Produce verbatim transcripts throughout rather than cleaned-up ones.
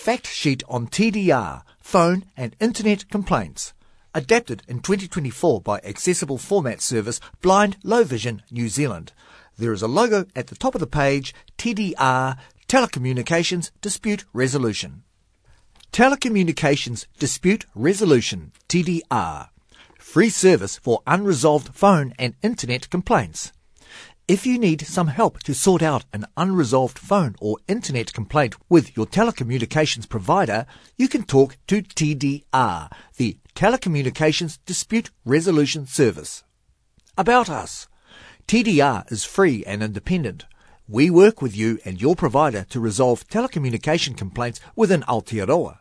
fact sheet on T D R, phone and internet complaints. Adapted in twenty twenty-four by accessible format service Blind Low Vision New Zealand. There is a logo at the top of the page, T D R, Telecommunications Dispute Resolution. Telecommunications Dispute Resolution, T D R. Free service for unresolved phone and internet complaints. If you need some help to sort out an unresolved phone or internet complaint with your telecommunications provider, you can talk to T D R, the Telecommunications Dispute Resolution Service. About us. T D R is free and independent. We work with you and your provider to resolve telecommunication complaints within Aotearoa.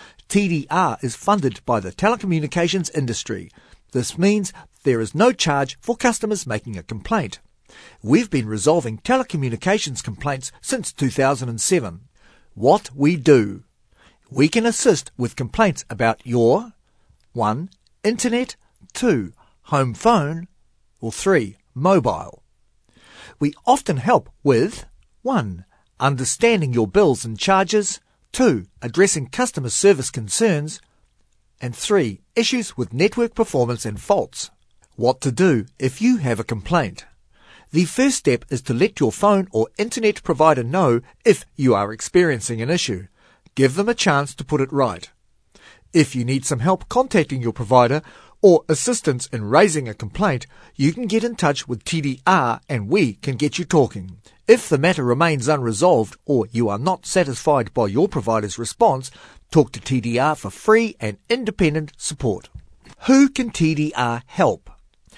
T D R is funded by the telecommunications industry. This means there is no charge for customers making a complaint. We've been resolving telecommunications complaints since two thousand seven. What we do. We can assist with complaints about your one. Internet, two. Home phone, or three. Mobile. We often help with one. Understanding your bills and charges, two. Addressing customer service concerns, and three. Issues with network performance and faults. What to do if you have a complaint. The first step is to let your phone or internet provider know if you are experiencing an issue. Give them a chance to put it right. If you need some help contacting your provider or assistance in raising a complaint, you can get in touch with T D R and we can get you talking. If the matter remains unresolved or you are not satisfied by your provider's response, talk to T D R for free and independent support. Who can T D R help?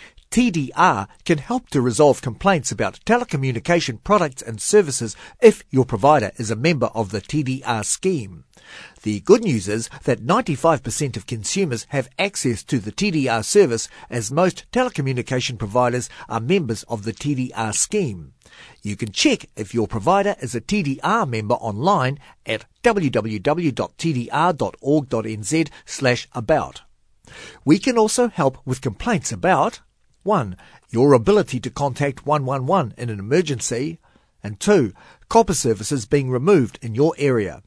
T D R can help to resolve complaints about telecommunication products and services if your provider is a member of the T D R scheme. The good news is that ninety-five percent of consumers have access to the T D R service, as most telecommunication providers are members of the T D R scheme. You can check if your provider is a T D R member online at w w w dot t d r dot org dot n z slash about. We can also help with complaints about one. Your ability to contact one one one in an emergency, and two. Copper services being removed in your area.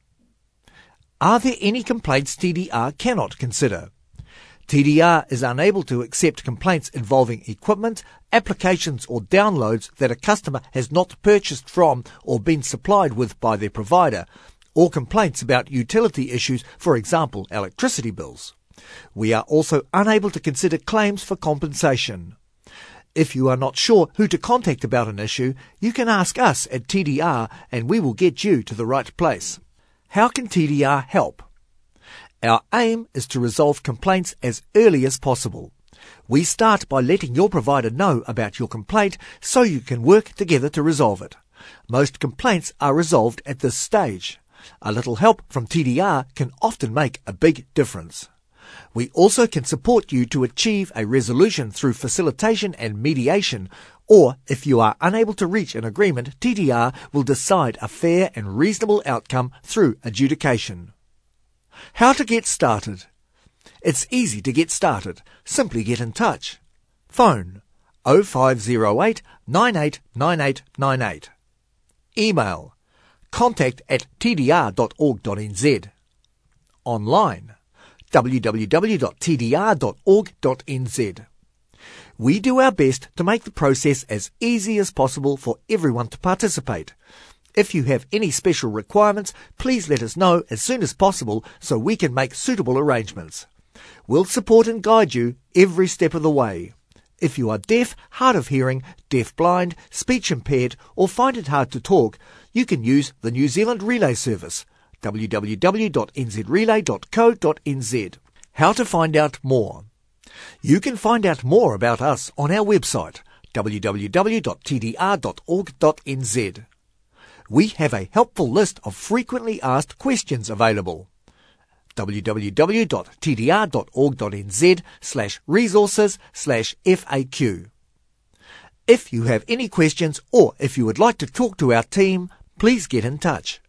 Are there any complaints T D R cannot consider? T D R is unable to accept complaints involving equipment, applications or downloads that a customer has not purchased from or been supplied with by their provider, or complaints about utility issues, for example, electricity bills. We are also unable to consider claims for compensation. If you are not sure who to contact about an issue, you can ask us at T D R and we will get you to the right place. How can T D R help? Our aim is to resolve complaints as early as possible. We start by letting your provider know about your complaint so you can work together to resolve it. Most complaints are resolved at this stage. A little help from T D R can often make a big difference. We also can support you to achieve a resolution through facilitation and mediation, or if you are unable to reach an agreement, T D R will decide a fair and reasonable outcome through adjudication. How to get started? It's easy to get started. Simply get in touch. Phone oh five oh eight, nine eight nine eight nine eight. Email contact at t d r dot org dot n z. Online w w w dot t d r dot org dot n z. We do our best to make the process as easy as possible for everyone to participate. If you have any special requirements, please let us know as soon as possible so we can make suitable arrangements. We'll support and guide you every step of the way. If you are deaf, hard of hearing, deaf-blind, speech-impaired, or find it hard to talk, you can use the New Zealand Relay Service, w w w dot n z relay dot co dot n z. How to find out more? You can find out more about us on our website, w w w dot t d r dot org dot n z. We have a helpful list of frequently asked questions available. w w w dot t d r dot org dot n z slash resources slash F A Q. If you have any questions or if you would like to talk to our team, please get in touch.